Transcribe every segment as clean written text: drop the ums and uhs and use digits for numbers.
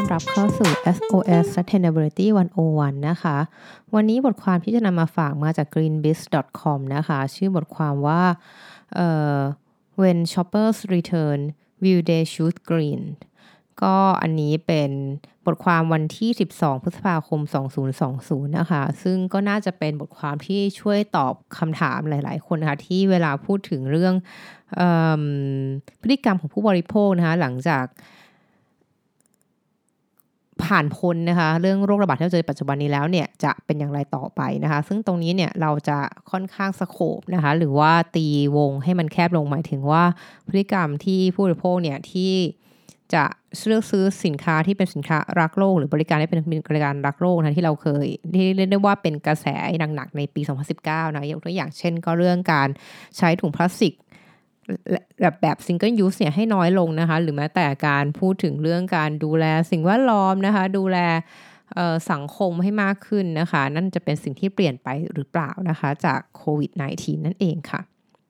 รับเข้าสู่ SOS Sustainability 101 นะคะวันนี้บทความที่จะนำมาฝากมาจาก greenbiz.com นะคะชื่อบทความว่าWhen shoppers return will they choose green ก็อันนี้เป็นบทความวันที่12พฤษภาคม2020นะคะซึ่งก็น่าจะเป็นบทความที่ช่วยตอบคำถามหลายๆคนนะคะที่เวลาพูดถึงเรื่องพฤติกรรมของผู้บริโภคนะคะหลังจากผ่านพ้นนะคะเรื่องโรคระบาดที่เราเจอปัจจุบันนี้แล้วเนี่ยจะเป็นอย่างไรต่อไปนะคะซึ่งตรงนี้เนี่ยเราจะค่อนข้างสโคปนะคะหรือว่าตีวงให้มันแคบลงหมายถึงว่าพฤติกรรมที่ผู้บริโภคเนี่ยที่จะเลือกซื้อสินค้าที่เป็นสินค้ารักโลกหรือบริการที่เป็นบริการรักโลกนะที่เราเคยที่เรียกได้ว่าเป็นกระแสหนักๆในปี2019นะยกตัวอย่างเช่นก็เรื่องการใช้ถุงพลาสติกแบบซิงเกิลยูสเนี่ยให้น้อยลงนะคะหรือแม้แต่การพูดถึงเรื่องการดูแลสิ่งแวดล้อมนะคะดูแลสังคมให้มากขึ้นนะคะนั่นจะเป็นสิ่งที่เปลี่ยนไปหรือเปล่านะคะจากโควิด -19 นั่นเองค่ะ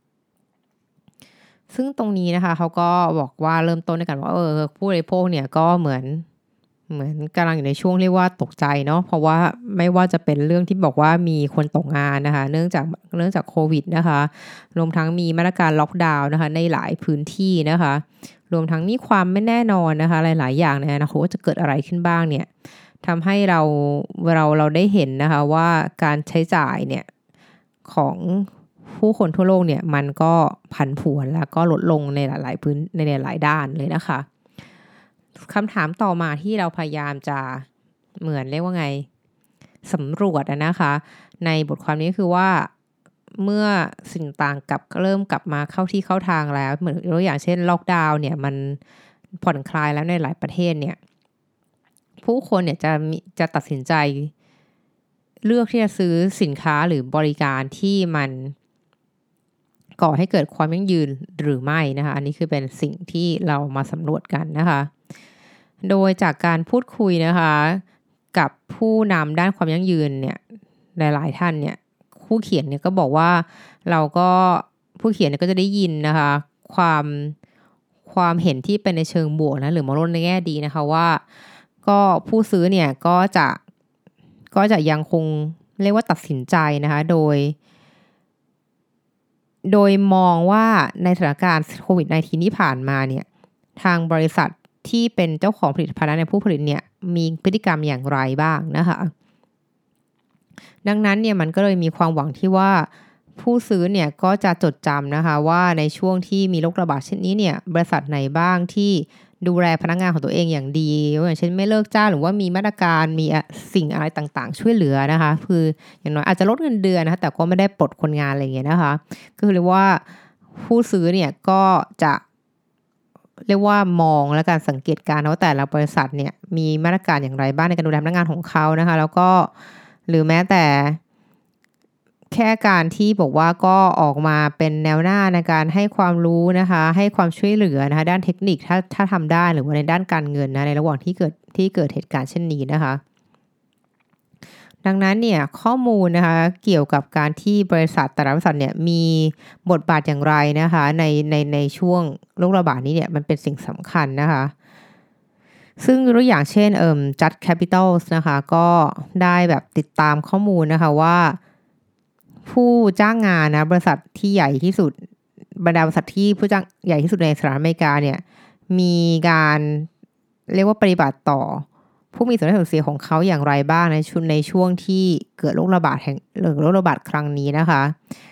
ซึ่งตรงนี้นะคะเขาก็บอกว่าเริ่มต้นด้วยกันว่าผู้บริโภคเนี่ยก็เหมือนกำลังอยู่ในช่วงเรียกว่าตกใจเนาะเพราะว่าไม่ว่าจะเป็นเรื่องที่บอกว่ามีคนตกงานนะคะเนื่องจากโควิดนะคะรวมทั้งมีมาตรการล็อกดาวน์นะคะในหลายพื้นที่นะคะรวมทั้งมีความไม่แน่นอนนะคะหลายๆอย่างในอนาคตว่าจะเกิดอะไรขึ้นบ้างเนี่ยทำให้เราได้เห็นนะคะว่าการใช้จ่ายเนี่ยของผู้คนทั่วโลกเนี่ยมันก็ผันผวนแล้วก็ลดลงในหลายๆในหลายด้านเลยนะคะคำถามต่อมาที่เราพยายามจะเหมือนเรียกว่าไงสำรวจนะคะในบทความนี้คือว่าเมื่อสิ่งต่างเริ่มกลับมาเข้าที่เข้าทางแล้วเหมือนตัวอย่างเช่นล็อกดาวน์เนี่ยมันผ่อนคลายแล้วในหลายประเทศเนี่ยผู้คนเนี่ยจะตัดสินใจเลือกที่จะซื้อสินค้าหรือบริการที่มันก่อให้เกิดความยั่งยืนหรือไม่นะคะอันนี้คือเป็นสิ่งที่เรามาสำรวจกันนะคะโดยจากการพูดคุยนะคะกับผู้นำด้านความยั่งยืนเนี่ยหลายๆท่านเนี่ยผู้เขียนเนี่ยก็บอกว่าผู้เขียนเนี่ยก็จะได้ยินนะคะความเห็นที่เป็นในเชิงบวกนะหรือมองในแง่ดีนะคะว่าก็ผู้ซื้อเนี่ยก็จะยังคงเรียกว่าตัดสินใจนะคะโดยมองว่าในสถานการณ์โควิด -19 ที่ผ่านมาเนี่ยทางบริษัทที่เป็นเจ้าของผลิตภัณฑ์ในผู้ผลิตเนี่ยมีพฤติกรรมอย่างไรบ้างนะคะดังนั้นเนี่ยมันก็เลยมีความหวังที่ว่าผู้ซื้อเนี่ยก็จะจดจำนะคะว่าในช่วงที่มีโรคระบาดเช่นนี้เนี่ยบริษัทไหนบ้างที่ดูแลพนักงานของตัวเองอย่างดีอย่างเช่นไม่เลิกจ้างหรือว่ามีมาตรการมีสิ่งอะไรต่างๆช่วยเหลือนะคะคืออย่างน้อยอาจจะลดเงินเดือนนะคะแต่ก็ไม่ได้ปลดคนงานอะไรอย่างเงี้ยนะคะก็คือเรียกว่าผู้ซื้อเนี่ยก็จะเรียกว่ามองและการสังเกตการณ์ว่าแต่ละบริษัทเนี่ยมีมาตรการอย่างไรบ้างในการดูแลพนักงานของเขานะคะแล้วก็หรือแม้แต่แค่การที่บอกว่าก็ออกมาเป็นแนวหน้าในการให้ความรู้นะคะให้ความช่วยเหลือนะคะด้านเทคนิคถ้าทำได้หรือว่าในด้านการเงินนะในระหว่างที่เกิดเหตุการณ์เช่นนี้นะคะดังนั้นเนี่ยข้อมูลนะคะเกี่ยวกับการที่บริษัทแต่ละบริษัทเนี่ยมีบทบาทอย่างไรนะคะในช่วงโรคระบาดนี้เนี่ยมันเป็นสิ่งสำคัญนะคะซึ่งตัวอย่างเช่นJust Capital นะคะก็ได้แบบติดตามข้อมูลนะคะว่าผู้จ้างงานนะบริษัทที่ใหญ่ที่สุดบรรดาบริษัทที่ผู้จ้างใหญ่ที่สุดในสหรัฐอเมริกาเนี่ยมีการเรียกว่าปฏิบัติต่อผู้มีส่วนได้ส่วนเสียของเขาอย่างไรบ้างในช่วงที่เกิดโรคระบาดโรคระบาดครั้งนี้นะคะ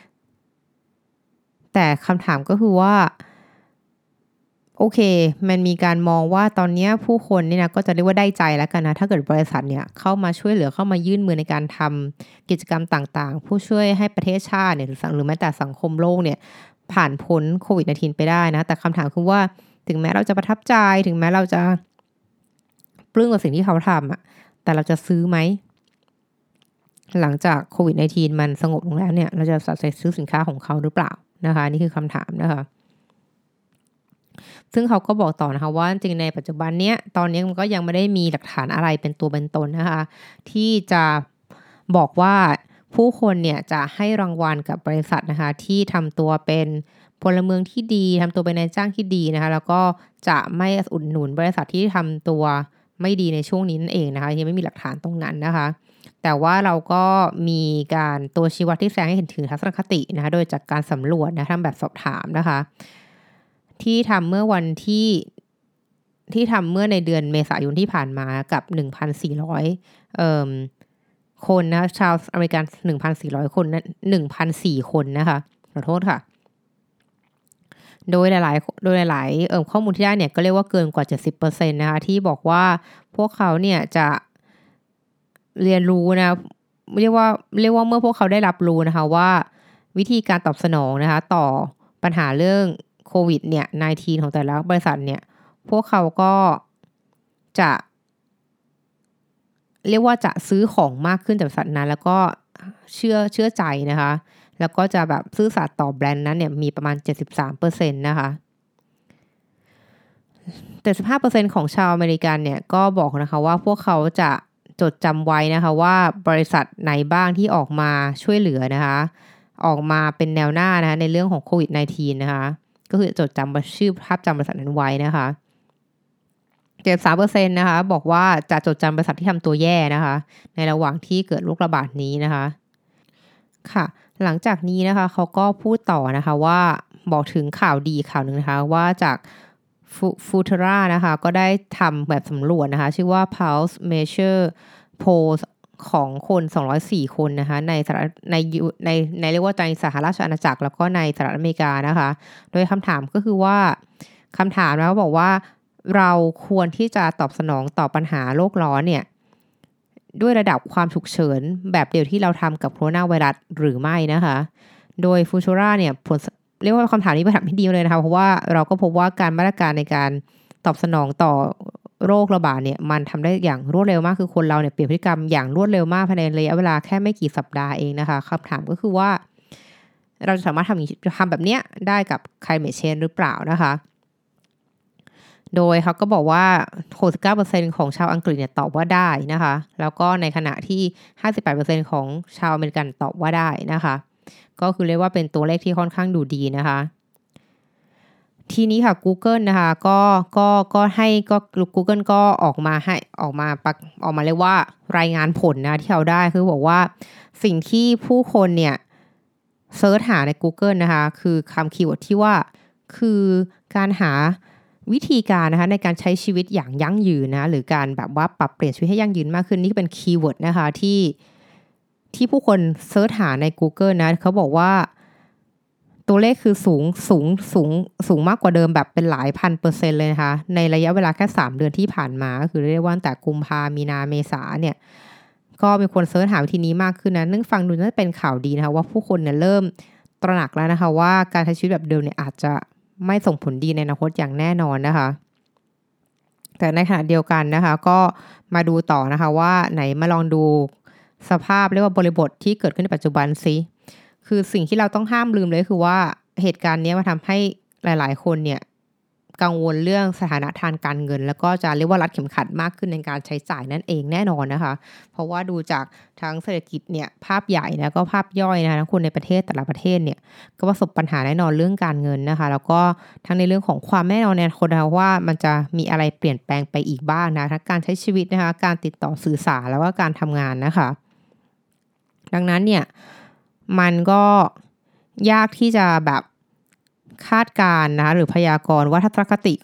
แต่คำถามก็คือว่าโอเคมันมีการมองว่าตอนนี้ผู้คนนี่นะก็จะเรียกว่าได้ใจแล้วกันนะถ้าเกิดบริษัทเนี่ยเข้ามาช่วยเหลือเข้ามายื่นมือในการทำกิจกรรมต่างๆผู้ช่วยให้ประเทศชาติเนี่ยหรือแม้แต่สังคมโลกเนี่ยผ่านพ้นโควิด -19 ไปได้นะแต่คำถามคือว่าถึงแม้เราจะประทับใจถึงแม้เราจะปลื้มกับสิ่งที่เขาทำอะแต่เราจะซื้อไหมหลังจากโควิด -19 มันสงบลงแล้วเนี่ยเราจะตัดสินใจซื้อสินค้าของเขาหรือเปล่านะคะนี่คือคำถามนะคะซึ่งเขาก็บอกต่อนะคะว่าจริงในปัจจุบันเนี้ยตอนนี้มันก็ยังไม่ได้มีหลักฐานอะไรเป็นตัวเป็นตนนะคะที่จะบอกว่าผู้คนเนี่ยจะให้รางวัลกับบริษัทนะคะที่ทำตัวเป็นพลเมืองที่ดีทำตัวเป็นนายจ้างที่ดีนะคะแล้วก็จะไม่อุดหนุนบริษัทที่ทำตัวไม่ดีในช่วงนี้นั่นเองนะคะยังไม่มีหลักฐานตรงนั้นนะคะแต่ว่าเราก็มีการตัวชี้วัดที่แสดงให้เห็นถึงทัศนคตินะคะโดยจากการสำรวจนะทำแบบสอบถามนะคะที่ทำเมื่อวันที่ทำเมื่อในเดือนเมษายนที่ผ่านมากับ 1,400 คนนะชาวอเมริกัน 1,400 คนนะ1,004 คนนะคะขอโทษค่ะโดยหลายข้อมูลที่ได้เนี่ยก็เรียกว่าเกินกว่า 70% นะคะที่บอกว่าพวกเขาเนี่ยจะเรียนรู้นะเรียกว่าเมื่อพวกเขาได้รับรู้นะคะว่าวิธีการตอบสนองนะคะต่อปัญหาเรื่องโควิดเนี่ย-19 ของแต่ละบริษัทเนี่ยพวกเขาก็จะเรียกว่าจะซื้อของมากขึ้นจากบริษัทนั้นแล้วก็เชื่อใจนะคะแล้วก็จะแบบซื่อสัตย์ต่อแบรนด์นั้นเนี่ยมีประมาณ 73% นะคะ75% ของชาวอเมริกันเนี่ยก็บอกนะคะว่าพวกเขาจะจดจำไว้นะคะว่าบริษัทไหนบ้างที่ออกมาช่วยเหลือนะคะออกมาเป็นแนวหน้านะคะในเรื่องของโควิด -19 นะคะก็คือจดจำชื่อภาพจำบริษัทนั้นไว้นะคะ73%นะคะบอกว่าจะจดจำบริษัทที่ทำตัวแย่นะคะในระหว่างที่เกิดโรคระบาดนี้นะคะค่ะหลังจากนี้นะคะเขาก็พูดต่อนะคะว่าบอกถึงข่าวดีข่าวหนึ่งนะคะว่าจากFutura นะคะก็ได้ทำแบบสำรวจนะคะชื่อว่า Pulse Measure Poll ของคน204คนนะคะในเรียกว่าในสหราชอาณาจักรแล้วก็ในสหรัฐอเมริกานะคะโดยคำถามก็คือว่าคำถามนะบอกว่าเราควรที่จะตอบสนองต่อปัญหาโลกร้อนเนี่ยด้วยระดับความฉุกเฉินแบบเดียวที่เราทำกับโคโรนาไวรัสหรือไม่นะคะโดย Futura เนี่ยเรียกว่าคำถามนี้เป็นคำถามที่ดีเลยนะคะเพราะว่าเราก็พบว่าการมาตรการในการตอบสนองต่อโรคระบาดเนี่ยมันทำได้อย่างรวดเร็วมากคือคนเราเนี่ยเปลี่ยนพฤติกรรมอย่างรวดเร็วมากภายในระยะเวลาแค่ไม่กี่สัปดาห์เองนะคะคำถามก็คือว่าเราจะสามารถทำแบบเนี้ยได้กับ climate change หรือเปล่านะคะโดยเขาก็บอกว่า 69% ของชาวอังกฤษเนี่ยตอบว่าได้นะคะแล้วก็ในขณะที่ 58% ของชาวอเมริกันตอบว่าได้นะคะก็คือเรียกว่าเป็นตัวเลขที่ค่อนข้างดูดีนะคะทีนี้ค่ะ Google นะคะก็ Google ก็ออกมาเรียกว่ารายงานผลนะที่เขาได้คือบอกว่าสิ่งที่ผู้คนเนี่ยเซิร์ชหาใน Google นะคะคือคำคีย์เวิร์ดที่ว่าคือการหาวิธีการนะคะในการใช้ชีวิตอย่างยั่งยืนนะหรือการแบบว่าปรับเปลี่ยนชีวิตให้ยั่งยืนมากขึ้นนี่เป็นคีย์เวิร์ดนะคะที่ผู้คนเซิร์ชหาใน Google นะเขาบอกว่าตัวเลขคือสูงมากกว่าเดิมแบบเป็นหลายพัน%เลยนะคะในระยะเวลาแค่3เดือนที่ผ่านมาก็คือเรียกว่าตั้งแต่กุมภามีนาเมษาเนี่ยก็มีคนเซิร์ชหาวิธีนี้มากขึ้นนะนึ่งฟังดูน่าจะเป็นข่าวดีนะคะว่าผู้คนเนี่ยเริ่มตระหนักแล้วนะคะว่าการใช้ชีวิตแบบเดิมเนี่ยอาจจะไม่ส่งผลดีในอนาคตอย่างแน่นอนนะคะแต่ในขณะเดียวกันนะคะก็มาดูต่อนะคะว่าไหนมาลองดูสภาพเรียกว่าบริบทที่เกิดขึ้นในปัจจุบันซิคือสิ่งที่เราต้องห้ามลืมเลยคือว่าเหตุการณ์นี้มาทำให้หลายๆคนเนี่ยกังวลเรื่องสถานะทางการเงินแล้วก็จะเรียกว่ารัดเข็มขัดมากขึ้นในการใช้จ่ายนั่นเองแน่นอนนะคะเพราะว่าดูจากทั้งเศรษฐกิจเนี่ยภาพใหญ่แล้วก็ภาพย่อยนะคะทั้งคนในประเทศแต่ละประเทศเนี่ยก็ประสบปัญหาแน่นอนเรื่องการเงินนะคะแล้วก็ทั้งในเรื่องของความแน่นอนในอนาคตนะคะว่ามันจะมีอะไรเปลี่ยนแปลงไปอีกบ้างนะทั้งการใช้ชีวิตนะคะการติดต่อสื่อสารแล้วก็การทำงานนะคะดังนั้นเนี่ยมันก็ยากที่จะแบบคาดการณ์นะคะหรือพยากรณ์ว่าทัศนคติ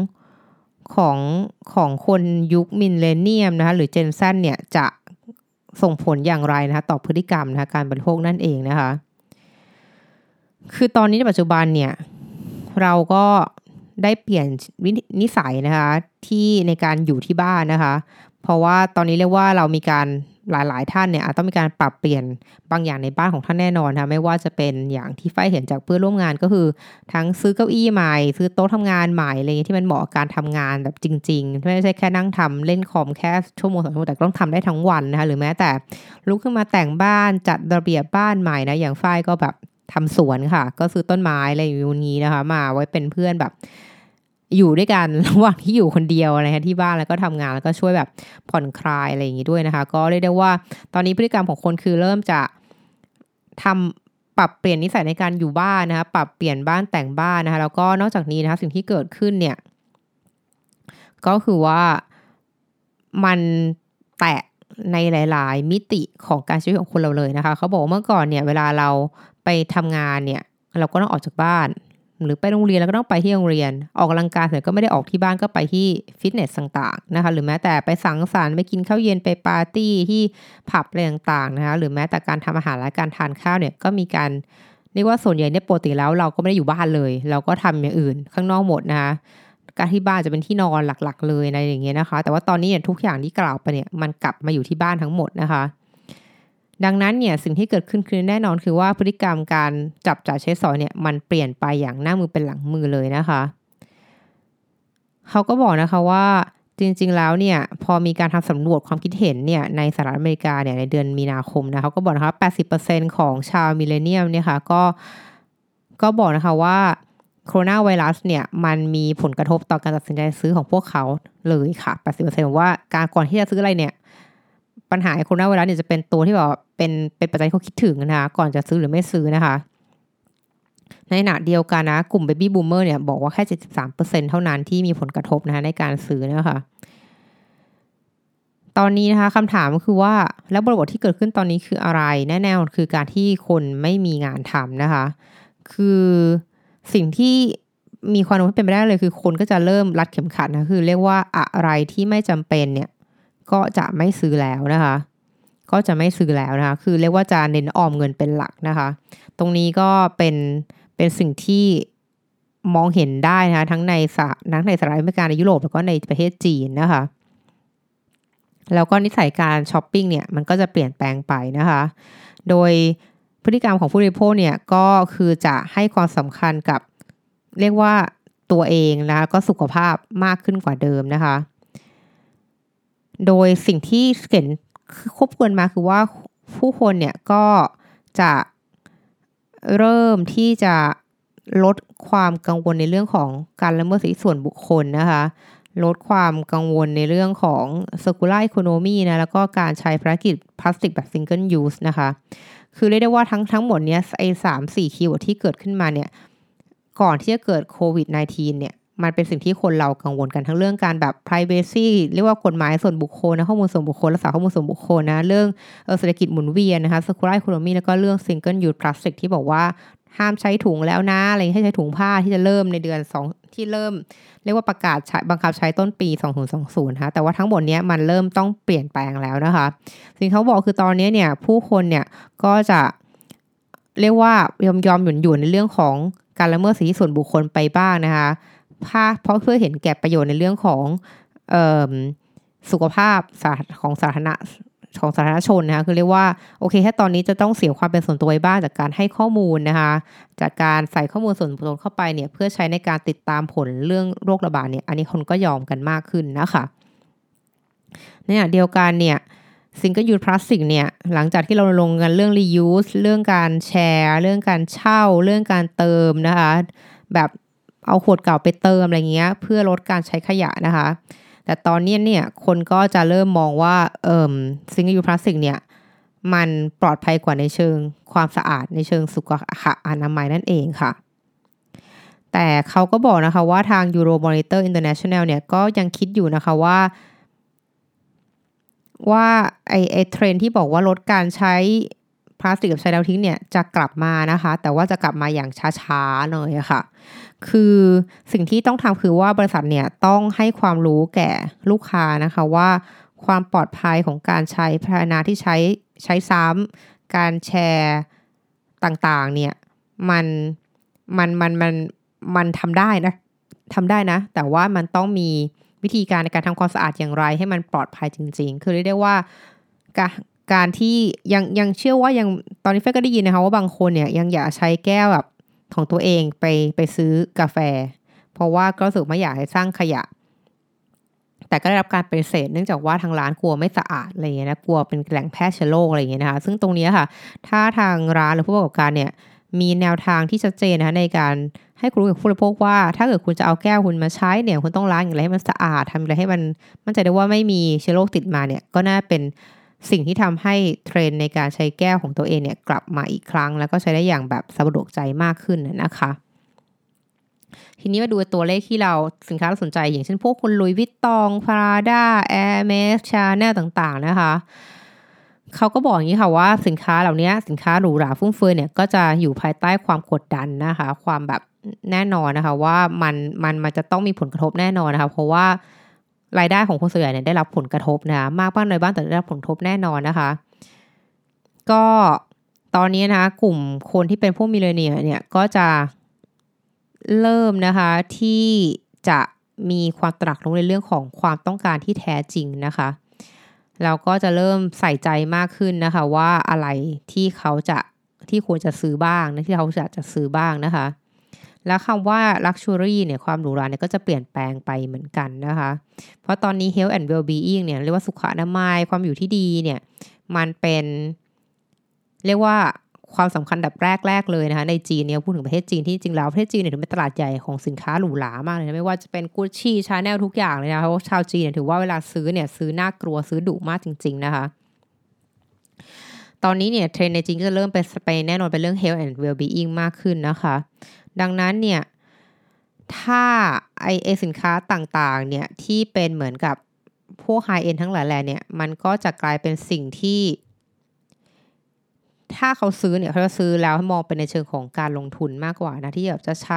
ของคนยุคมิลเลนเนียมนะคะหรือเจนซันเนี่ยจะส่งผลอย่างไรนะคะต่อพฤติกรรมนะคะการบริโภคนั่นเองนะคะคือตอนนี้ในปัจจุบันเนี่ยเราก็ได้เปลี่ยนนิสัยนะคะที่ในการอยู่ที่บ้านนะคะเพราะว่าตอนนี้เรียกว่าเรามีการหลายๆท่านเนี่ยอาจต้องมีการปรับเปลี่ยนบางอย่างในบ้านของท่านแน่นอนค่ะไม่ว่าจะเป็นอย่างที่ฝ้ายเห็นจากเพื่อนร่วมงานก็คือทั้งซื้อเก้าอี้ใหม่ซื้อโต๊ะทำงานใหม่อะไรที่มันเหมาะกับการทำงานแบบจริงๆไม่ใช่แค่นั่งทำเล่นคอมแค่ชั่วโมง2 ชั่วโมงแต่ต้องทำได้ทั้งวันนะคะหรือแม้แต่ลุกขึ้นมาแต่งบ้านจัดระเบียบบ้านใหม่นะอย่างฝ้ายก็แบบทำสวนค่ะก็ซื้อต้นไม้อะไรอย่างนี้นะคะมาไว้เป็นเพื่อนแบบอยู่ด้วยกันระหว่างที่อยู่คนเดียวอะไรที่บ้านแล้วก็ทำงานแล้วก็ช่วยแบบผ่อนคลายอะไรอย่างนี้ด้วยนะคะก็เรียกได้ว่าตอนนี้พฤติกรรมของคนคือเริ่มจะปรับเปลี่ยนนิสัยในการอยู่บ้านนะคะปรับเปลี่ยนบ้านแต่งบ้านนะคะแล้วก็นอกจากนี้นะคะสิ่งที่เกิดขึ้นเนี่ยก็คือว่ามันแตะในหลายๆมิติของการใช้ชีวิตของคนเราเลยนะคะเขาบอกว่าเมื่อก่อนเนี่ยเวลาเราไปทำงานเนี่ยเราก็ต้องออกจากบ้านหรือไปโรงเรียนเราก็ต้องไปที่โรงเรียนออกกำลังกายเสร็จก็ไม่ได้ออกที่บ้านก็ไปที่ฟิตเนสต่างๆนะคะหรือแม้แต่ไปสังสรรค์ไปกินข้าวเย็นไปปาร์ตี้ที่ผับอะไรต่างๆนะคะหรือแม้แต่การทำอาหารและการทานข้าวเนี่ยก็มีการเรียกว่าส่วนใหญ่เนี่ยปกติแล้วเราก็ไม่ได้อยู่บ้านเลยเราก็ทำอย่างอื่นข้างนอกหมดนะคะการที่บ้านจะเป็นที่นอนหลักๆเลยอะไรอย่างเงี้ยนะคะแต่ว่าตอนนี้เนี่ยทุกอย่างที่กล่าวไปเนี่ยมันกลับมาอยู่ที่บ้านทั้งหมดนะคะดังนั้นเนี่ยสิ่งที่เกิดขึ้นคือแน่นอนคือว่าพฤติกรรมการจับจ่ายใช้สอยเนี่ยมันเปลี่ยนไปอย่างหน้ามือเป็นหลังมือเลยนะคะเขาก็บอกนะคะว่าจริงๆแล้วเนี่ยพอมีการทำสำรวจความคิดเห็นเนี่ยในสหรัฐอเมริกาเนี่ยในเดือนมีนาคมนะเขาก็บอกนะคะ80%ของชาวมิลเลนเนียลเนี่ยค่ะก็บอกนะคะว่าโคโรนาไวรัสเนี่ยมันมีผลกระทบต่อการตัดสินใจซื้อของพวกเขาเลยค่ะ80%ว่าการก่อนที่จะซื้ออะไรเนี่ยปัญหาโคโรนาไวรัสเนี่ยจะเป็นตัวที่แบบเป็นปัจจัยที่เขาคิดถึงนะคะก่อนจะซื้อหรือไม่ซื้อนะคะในขณะเดียวกันนะกลุ่ม Baby Boomer เนี่ยบอกว่าแค่73%เท่านั้นที่มีผลกระทบนะคะในการซื้อนะคะตอนนี้นะคะคำถามก็คือว่าแล้วบริบทที่เกิดขึ้นตอนนี้คืออะไรแน่ๆคือการที่คนไม่มีงานทำนะคะคือสิ่งที่มีความเป็นไปได้เลยคือคนก็จะเริ่มรัดเข็มขัดนะคือเรียกว่าอะไรที่ไม่จำเป็นเนี่ยก็จะไม่ซื้อแล้วนะคะก็จะไม่ซื้อแล้วนะคะคือเรียกว่าจะเน้นออมเงินเป็นหลักนะคะตรงนี้ก็เป็นสิ่งที่มองเห็นได้นะคะทั้งในสหรัฐอเมริกาในยุโรปแล้วก็ในประเทศจีนนะคะแล้วก็นิสัยการช้อปปิ้งเนี่ยมันก็จะเปลี่ยนแปลงไปนะคะโดยพฤติกรรมของผู้บริโภคเนี่ยก็คือจะให้ความสำคัญกับเรียกว่าตัวเองนะคะก็สุขภาพมากขึ้นกว่าเดิมนะคะโดยสิ่งที่เห็นควบคู่กันมาคือว่าผู้คนเนี่ยก็จะเริ่มที่จะลดความกังวลในเรื่องของการละเมิดสิทธิส่วนบุคคลนะคะลดความกังวลในเรื่องของ circular economy นะแล้วก็การใช้พลาสติกแบบ single use นะคะคือเรียกได้ว่าทั้งหมดเนี้ยไอ้3-4 คีย์เวิร์ดที่เกิดขึ้นมาเนี่ยก่อนที่จะเกิดโควิด -19 เนี่ยมันเป็นสิ่งที่คนเรากังวลกันทั้งเรื่องการแบบ privacy เรียกว่ากฎหมายส่วนบุคคลนะข้อมูลส่วนบุคคลรักษาข้อมูลส่วนบุคคลนะเรื่องเศรษฐกิจหมุนเวียนนะคะ circular economy แล้วก็เรื่อง single use plastic ที่บอกว่าห้ามใช้ถุงแล้วนะอะไรให้ใช้ถุงผ้าที่จะเริ่มในเดือน2ที่เริ่มเรียกว่าประกาศใช้บังคับใช้ต้นปี2020นะคะแต่ว่าทั้งหมดนี้มันเริ่มต้องเปลี่ยนแปลงแล้วนะคะสิ่งเขาบอกคือตอนนี้เนี่ยผู้คนเนี่ยก็จะเรียกว่ายอมหยุ่นในเรื่องของการละเมิดสิทธิส่วนบุคคลไปบ้างนะคะเพราะเพื่อเห็นแก่ประโยชน์ในเรื่องของสุขภาพของสาธารณะของสาธารณชนนะคะคือเรียกว่าโอเคแค่ตอนนี้จะต้องเสียความเป็นส่วนตัวไปบ้างจากการให้ข้อมูลนะคะจากการใส่ข้อมูลส่วนบุคคลเข้าไปเนี่ยเพื่อใช้ในการติดตามผลเรื่องโรคระบาดเนี่ยอันนี้คนก็ยอมกันมากขึ้นนะคะในขณะเดียวกันเนี่ยSingle Use Plastic เนี่ยหลังจากที่เราลงกันเรื่อง reuse เรื่องการแชร์เรื่องการเช่าเรื่องการเติมนะคะแบบเอาขวดเก่าไปเติมอะไรเงี้ยเพื่อลดการใช้ขยะนะคะแต่ตอนนี้เนี่ยคนก็จะเริ่มมองว่าSingle Use Plastic เนี่ยมันปลอดภัยกว่าในเชิงความสะอาดในเชิงสุขอนามัยนั่นเองค่ะแต่เขาก็บอกนะคะว่าทาง Euromonitor International เนี่ยก็ยังคิดอยู่นะคะว่าไอ้เทรนด์ที่บอกว่าลดการใช้พลาสติกกับใช้แล้วทิ้งเนี่ยจะกลับมานะคะแต่ว่าจะกลับมาอย่างช้าๆหน่อยอะค่ะคือสิ่งที่ต้องทำคือว่าบริษัทเนี่ยต้องให้ความรู้แก่ลูกค้านะคะว่าความปลอดภัยของการใช้พาหนะที่ใช้ซ้ำการแชร์ต่างๆเนี่ยมันมันทำได้นะแต่ว่ามันต้องมีวิธีการในการทำความสะอาดอย่างไรให้มันปลอดภัยจริงๆคือเรียกได้ว่าการที่ยังเชื่อว่ายังตอนนี้เฟก็ได้ยินนะคะว่าบางคนเนี่ยยังอยากใช้แก้วแบบของตัวเองไปซื้อกาแฟเพราะว่าก็รู้สึกไม่อยากให้สร้างขยะแต่ก็ได้รับการปฏิเสธเนื่องจากว่าทางร้านกลัวไม่สะอาดอะไรเงี้ยนะกลัวเป็นแหล่งแพร่เชื้อโรคอะไรเงี้ยนะคะซึ่งตรงนี้ค่ะถ้าทางร้านหรือผู้ประกอบการเนี่ยมีแนวทางที่ชัดเจนนะคะในการให้คุณรู้กับผู้บริโภคว่าถ้าเกิดคุณจะเอาแก้วคุณมาใช้เนี่ยคุณต้องล้างอย่างไรให้มันสะอาดทำอะไรให้มันมั่นใจได้ว่าไม่มีเชื้อโรคติดมาเนี่ยก็น่าเป็นสิ่งที่ทำให้เทรนด์ในการใช้แก้วของตัวเองเนี่ยกลับมาอีกครั้งแล้วก็ใช้ได้อย่างแบบสะดวกใจมากขึ้นนะคะทีนี้มาดูตัวเลขที่เราสินค้าเราสนใจอย่างเช่นพวกคุณลุยวิตตองพาราด้าแอร์เมสชาแนลต่างๆนะคะเขาก็บอกอย่างนี้ค่ะว่าสินค้าเหล่านี้สินค้าหรูหราฟุ่มเฟือยเนี่ยก็จะอยู่ภายใต้ความกดดันนะคะความแบบแน่นอนนะคะว่ามันจะต้องมีผลกระทบแน่นอนนะคะเพราะว่ารายได้ของคนส่วนใหญ่เนี่ยได้รับผลกระทบนะคะมากบ้างน้อยบ้างแต่ได้รับผลกระทบแน่นอนนะคะก็ตอนนี้นะคะกลุ่มคนที่เป็นพวกมิลเลนเนียลเนี่ยก็จะเริ่มนะคะที่จะมีความตระหนักรู้ในเรื่องของความต้องการที่แท้จริงนะคะแล้วก็จะเริ่มใส่ใจมากขึ้นนะคะว่าอะไรที่เขาจะที่ควรจะซื้อบ้างนะที่เขาจะซื้อบ้างนะคะแล้วคำว่า luxury เนี่ยความหรูหราเนี่ยก็จะเปลี่ยนแปลงไปเหมือนกันนะคะเพราะตอนนี้ health and well-being เนี่ยเรียกว่าสุขอนามัยความอยู่ที่ดีเนี่ยมันเป็นเรียกว่าความสำคัญดับแรกเลยนะคะในจีนเนี่ยพูดถึงประเทศจีนที่จริงแล้วประเทศจีนเนี่ยถือเป็นตลาดใหญ่ของสินค้าหรูหรามากเลยนะไม่ว่าจะเป็น Gucci Chanel ทุกอย่างเลยนะเพราะชาวจีนเนี่ยถือว่าเวลาซื้อเนี่ยซื้อน่ากลัวซื้อดุมากจริงๆนะคะตอนนี้เนี่ยเทรนด์ในจีนก็จะเริ่มไปแน่นอนเป็นเรื่อง health and well-being มากขึ้นนะคะดังนั้นเนี่ยถ้าไอสินค้าต่างๆเนี่ยที่เป็นเหมือนกับพวก high end ทั้งหลายแหล่เนี่ยมันก็จะกลายเป็นสิ่งที่ถ้าเขาซื้อเนี่ยเขาจะซื้อแล้วให้มองเป็นในเชิงของการลงทุนมากกว่านะที่แบบจะใช้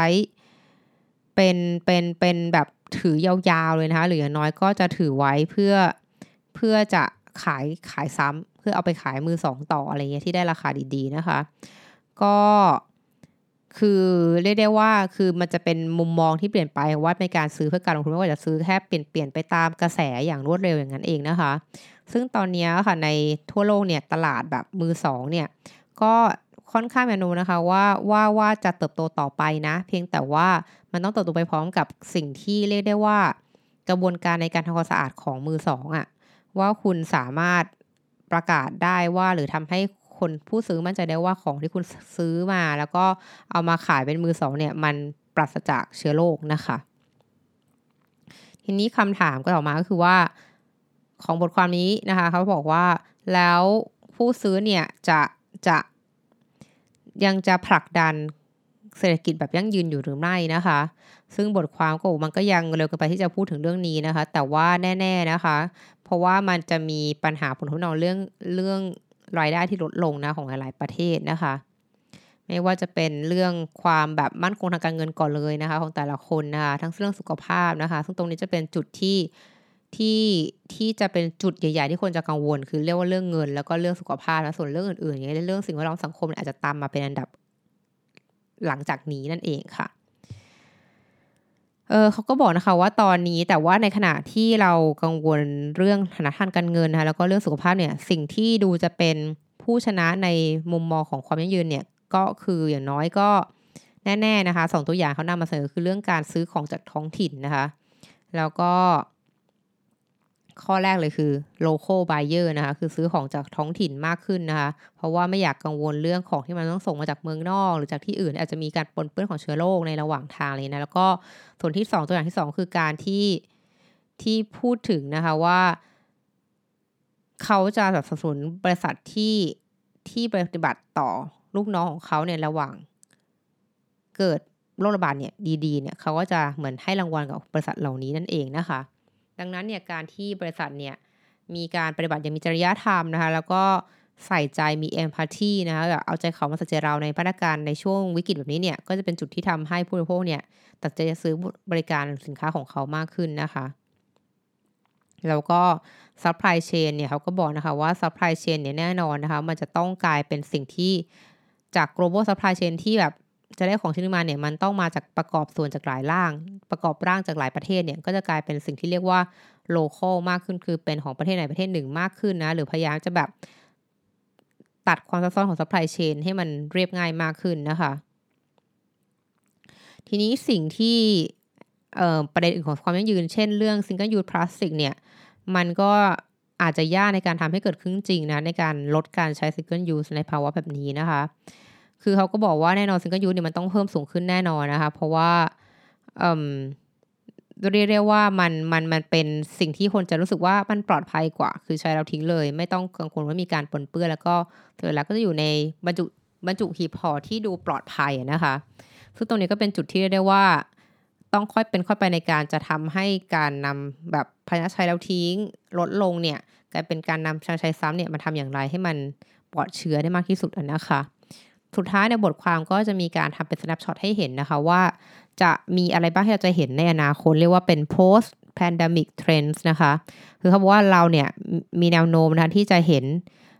เป็นแบบถือยาวๆเลยนะคะหรืออย่างน้อยก็จะถือไว้เพื่อจะขายซ้ำเพื่อเอาไปขายมือสองต่ออะไรเงี้ยที่ได้ราคาดีๆนะคะก็คือเรียกได้ว่าคือมันจะเป็นมุมมองที่เปลี่ยนไปว่าในการซื้อเพื่อการลงทุนไม่ว่าจะซื้อแค่เปลี่ยนไปตามกระแสอย่างรวดเร็วอย่างนั้นเองนะคะซึ่งตอนนี้ค่ะในทั่วโลกเนี่ยตลาดแบบมือสองเนี่ยก็ค่อนข้างแนวโน้มนะคะว่าจะเติบโตต่อไปนะเพียงแต่ว่ามันต้องเติบโตไปพร้อมกับสิ่งที่เรียกได้ว่ากระบวนการในการทำความสะอาดของมือสองอะว่าคุณสามารถประกาศได้ว่าหรือทำให้คนผู้ซื้อมั่นใจได้ว่าของที่คุณซื้อมาแล้วก็เอามาขายเป็นมือสองเนี่ยมันปราศจากเชื้อโรคนะคะทีนี้คำถามก็ออกมาก็คือว่าของบทความนี้นะคะเขาบอกว่าแล้วผู้ซื้อเนี่ยจะยังจะผลักดันเศรษฐกิจแบบยั่งยืนอยู่หรือไม่นะคะซึ่งบทความก็บอกมันก็ยังเร็วเกินไปที่จะพูดถึงเรื่องนี้นะคะแต่ว่าแน่ๆนะคะเพราะว่ามันจะมีปัญหาผลกระทบเรื่องรายได้ที่ลดลงนะของหลายๆประเทศนะคะไม่ว่าจะเป็นเรื่องความแบบมั่นคงทางการเงินก่อนเลยนะคะของแต่ละคนนะคะทั้งเรื่องสุขภาพนะคะซึ่งตรงนี้จะเป็นจุดที่จะเป็นจุดใหญ่ๆที่คนจะกังวลคือเรียกว่าเรื่องเงินแล้วก็เรื่องสุขภาพและส่วนเรื่องอื่นๆอย่างเงี้ยเรื่องสิ่งแวดล้อมสังคมอาจจะตามมาเป็นอันดับหลังจากนี้นั่นเองค่ะเขาก็บอกนะคะว่าตอนนี้แต่ว่าในขณะที่เรากังวลเรื่องฐานะทางการเงินนะคะแล้วก็เรื่องสุขภาพเนี่ยสิ่งที่ดูจะเป็นผู้ชนะในมุมมองของความยั่งยืนเนี่ยก็คืออย่างน้อยก็แน่ๆนะคะ2ตัวอย่างเขานำมาเสนอคือเรื่องการซื้อของจากท้องถิ่นนะคะแล้วก็ข้อแรกเลยคือ local buyer นะคะคือซื้อของจากท้องถิ่นมากขึ้นนะคะเพราะว่าไม่อยากกังวลเรื่องของที่มันต้องส่งมาจากเมืองนอกหรือจากที่อื่นอาจจะมีการปนเปื้อนของเชื้อโรคในระหว่างทางเลยนะแล้วก็ส่วนที่2ตัวอย่างที่2คือการที่พูดถึงนะคะว่าเขาจะสนับสนุนบริษัทที่ปฏิบัติต่อลูกน้องของเขาเนี่ยระหว่างเกิดโรคระบาดเนี่ยดีๆเนี่ยเขาก็จะเหมือนให้รางวัลกับบริษัทเหล่านี้นั่นเองนะคะดังนั้นเนี่ยการที่บริษัทเนี่ยมีการปฏิบัติอย่างมีจริยธรรมนะคะแล้วก็ใส่ใจมี empathy นะคะแบบเอาใจเขามาใส่ใจเราในมาตรการในช่วงวิกฤตแบบนี้เนี่ยก็จะเป็นจุดที่ทำให้ผู้บริโภคเนี่ยตัดใจจะซื้อบริการสินค้าของเขามากขึ้นนะคะแล้วก็ supply chain เนี่ยเขาก็บอกนะคะว่า supply chain เนี่ยแน่นอนนะคะมันจะต้องกลายเป็นสิ่งที่จาก global supply chain ที่แบบจะได้ของชิ้นนึงมาเนี่ยมันต้องมาจากประกอบส่วนจากหลายร่างประกอบร่างจากหลายประเทศเนี่ยก็จะกลายเป็นสิ่งที่เรียกว่า local มากขึ้นคือเป็นของประเทศไหนประเทศหนึ่งมากขึ้นนะหรือพยายามจะแบบตัดความซับซ้อนของ supply chain ให้มันเรียบง่ายมากขึ้นนะคะทีนี้สิ่งที่ประเด็นอื่นของความยั่งยืนเช่นเรื่อง single use plastic เนี่ยมันก็อาจจะยากในการทำให้เกิดขึ้นจริงนะในการลดการใช้ single use ในภาวะแบบนี้นะคะคือเขาก็บอกว่าแน่นอน single use เนี่ยมันต้องเพิ่มสูงขึ้นแน่นอนนะคะเพราะว่าเรียกได้ว่ามันเป็นสิ่งที่คนจะรู้สึกว่ามันปลอดภัยกว่าคือใช้แล้วทิ้งเลยไม่ต้องกังวลว่ามีการปนเปื้อนแล้วก็เสร็จแล้วก็จะอยู่ในบรรจุหีบห่อที่ดูปลอดภัยนะคะซึ่งตรงนี้ก็เป็นจุดที่เรียกได้ว่าต้องค่อยเป็นค่อยไปในการจะทำให้การนำแบบภาชนะใช้แล้วทิ้งลดลงเนี่ยกลายเป็นการนำใช้ซ้ำเนี่ยมันทำอย่างไรให้มันปลอดเชื้อได้มากที่สุดนะคะสุดท้ายในบทความก็จะมีการทำเป็น snapshot ให้เห็นนะคะว่าจะมีอะไรบ้างที่เราจะเห็นในอนาคตเรียกว่าเป็น post pandemic trends นะคะคือเขาบอกว่าเราเนี่ยมีแนวโน้มนะคะที่จะเห็น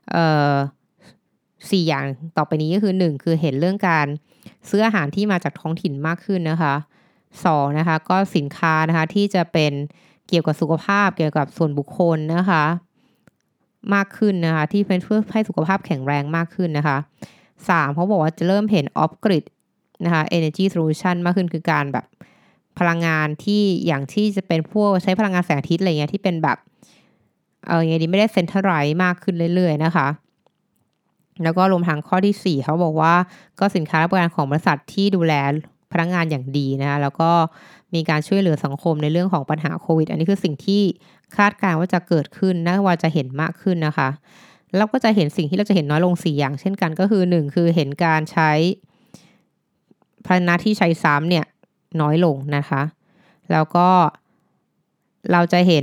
4อย่างต่อไปนี้ก็คือ1คือเห็นเรื่องการซื้ออาหารที่มาจากท้องถิ่นมากขึ้นนะคะ2นะคะก็สินค้านะคะที่จะเป็นเกี่ยวกับสุขภาพเกี่ยวกับส่วนบุคคลนะคะมากขึ้นนะคะที่เป็นเพื่อให้สุขภาพแข็งแรงมากขึ้นนะคะ3เขาบอกว่าจะเริ่มเห็น off grid นะคะ energy solution มากขึ้นคือการแบบพลังงานที่อย่างที่จะเป็นพวกใช้พลังงานแสงอาทิตย์อะไรเงี้ยที่เป็นแบบยังไงดีไม่ได้ centralize มากขึ้นเรื่อยๆนะคะแล้วก็รวมทั้งข้อที่4เขาบอกว่าก็สินค้าและบริการของบริษัทที่ดูแลพนักงานอย่างดีนะคะแล้วก็มีการช่วยเหลือสังคมในเรื่องของปัญหาโควิดอันนี้คือสิ่งที่คาดการณ์ว่าจะเกิดขึ้นน่าว่าจะเห็นมากขึ้นนะคะแล้วก็จะเห็นสิ่งที่เราจะเห็นน้อยลง4อย่างเช่นกันก็คือ1คือเห็นการใช้พลังงานที่ใช้ซ้ำเนี่ยน้อยลงนะคะแล้วก็เราจะเห็น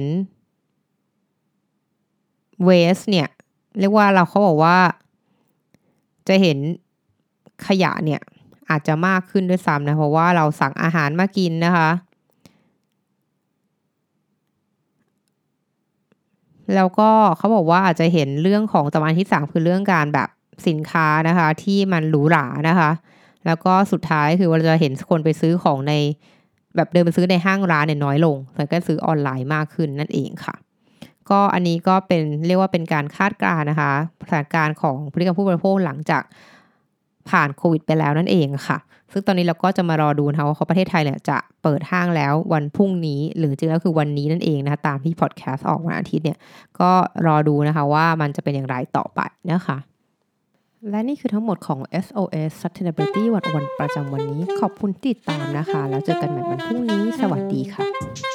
waste เนี่ยเรียกว่าเขาบอกว่าจะเห็นขยะเนี่ยอาจจะมากขึ้นด้วยซ้ำนะเพราะว่าเราสั่งอาหารมากินนะคะแล้วก็เขาบอกว่าอาจจะเห็นเรื่องของต่อมาที่3คือเรื่องการแบบสินค้านะคะที่มันหรูหรานะคะแล้วก็สุดท้ายคือเราจะเห็นคนไปซื้อของในแบบเดินไปซื้อในห้างร้านเนี่ยน้อยลงแต่ก็ซื้อออนไลน์มากขึ้นนั่นเองค่ะก็อันนี้ก็เป็นเรียกว่าเป็นการคาดการณ์นะคะสถานการณ์ของพฤติกรรมผู้บริโภคหลังจากผ่านโควิดไปแล้วนั่นเองค่ะซึ่งตอนนี้เราก็จะมารอดูนะคะว่าประเทศไทยเนี่ยจะเปิดห้างแล้ววันพรุ่งนี้หรือจริงแล้วคือวันนี้นั่นเองนะคะตามที่พอดแคสต์ออกวันอาทิตย์เนี่ยก็รอดูนะคะว่ามันจะเป็นอย่างไรต่อไปนะคะและนี่คือทั้งหมดของ SOS Sustainability วันประจำวันนี้ขอบคุณที่ติดตามนะคะแล้วเจอกันใหม่วันพรุ่งนี้สวัสดีค่ะ